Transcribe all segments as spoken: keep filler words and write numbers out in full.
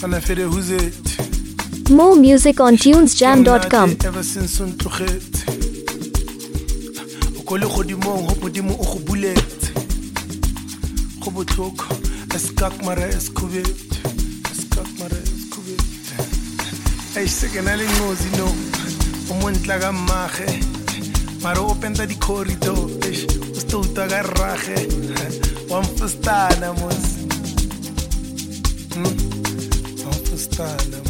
More music on tunes jam dot com. Ever since on Tuchet. Okole Hodimon, Hopodimo Obulet. Hobotok, Eskak Mara Escovet. Eskak Mara Escovet. I second I knows you know. Omontlaga Mahe. Maro open the corridor. Ustutaga Rahe. One for Stanamos. One for Stanamos.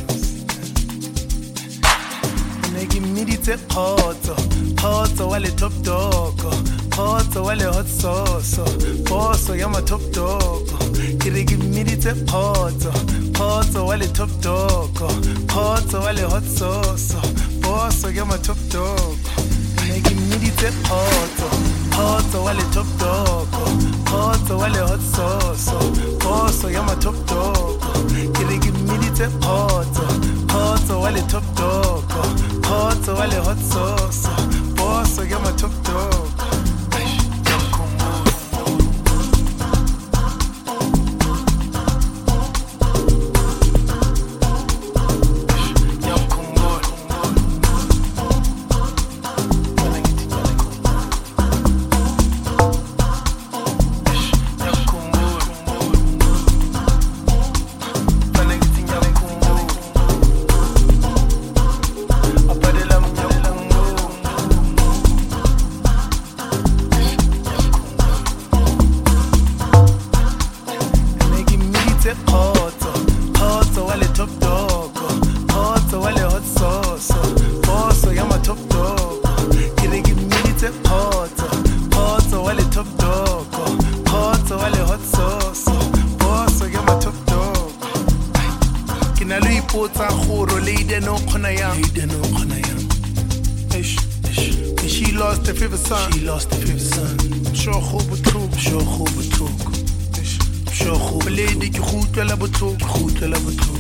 Negi midite hot, hot wale top dog, hot wale hot sauce, boss yama top dog. Kirigi midite hot, hot wale top dog, hot wale hot sauce, boss yama top dog. Negi midite hot, hot wale top dog, hot wale hot sauce, boss yama top dog. Kirigi midite hot, hot wale top dog. Hot wale hot sauce, boss I got my top dog. She lost the fifth son. She lost the fifth son. I'm sure who would talk. I'm sure who would talk. I'm sure who would lady you who tell about talk. Who tell about talk.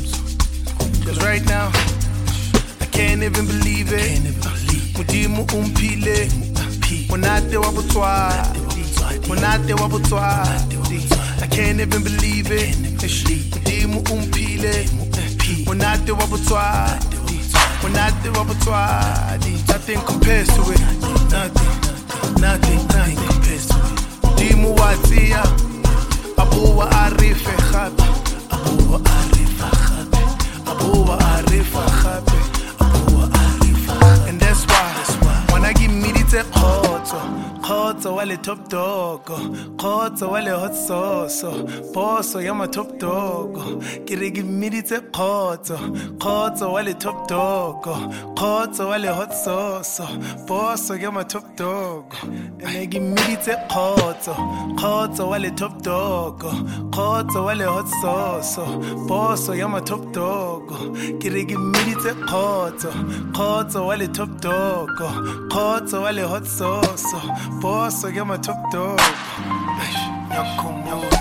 Cause right now, I can't even believe it. Can't even believe. Mudimu umpile. Monate wabutwa. Monate wabutwa. I can't even believe it. Mudimu umpile. Monate wabutwa. Monate wabutwa. Nothing compares to it. Nothing, nothing, nothing compares to it. Mudimu watia. Abuwa arife khabe. Abuwa arife khabe. Abuwa arife khabe. Abuwa arife khabe. And that's why, that's why when I give me the hot, hot wale top dog, hot wale hot sauce, boss yama top dog. Kiri give me the hot, hot wale top dog, hot wale hot sauce, boss yama top dog. And I give me the hot, hot wale top dog, hot wale hot sauce, boss yama top dog. Kiri give me the hot, hot wale top dog, hot wale hot sauce, boss yama top dog. Yakumo.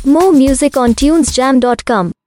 More music on tunes jam dot com.